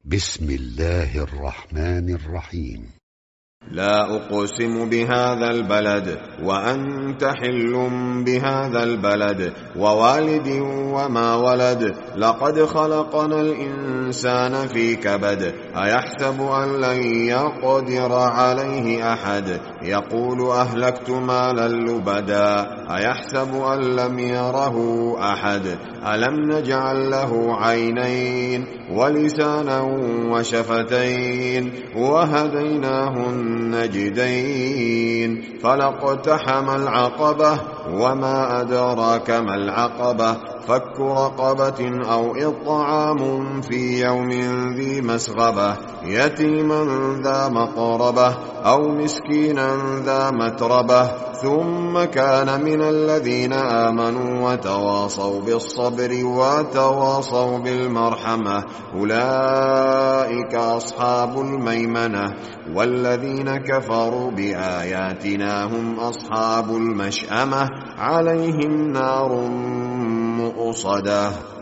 بسم الله الرحمن الرحيم. لا أقسم بهذا البلد وأنت حل بهذا البلد ووالد وما ولد لقد خلقنا الإنسان في كبد أيحسب أن لن يقدر عليه أحد يقول أهلكت مالا لبدا أيحسب أن لم يره أحد ألم نجعل له عينين ولسانا وشفتين وهديناه النجدين فلاقتحم العقبة وما أدراك ما العقبة فك رقبة أو إطعام في يوم ذي مسغبة يتيما ذا مقربة أو مسكينا ذا متربة ثم كان من الذين آمنوا وتواصوا بالصبر وتواصوا بالمرحمة أولئك أصحاب الميمنة والذين كفروا بآياتنا هم أصحاب المشأمة عليهم نار مؤصدة.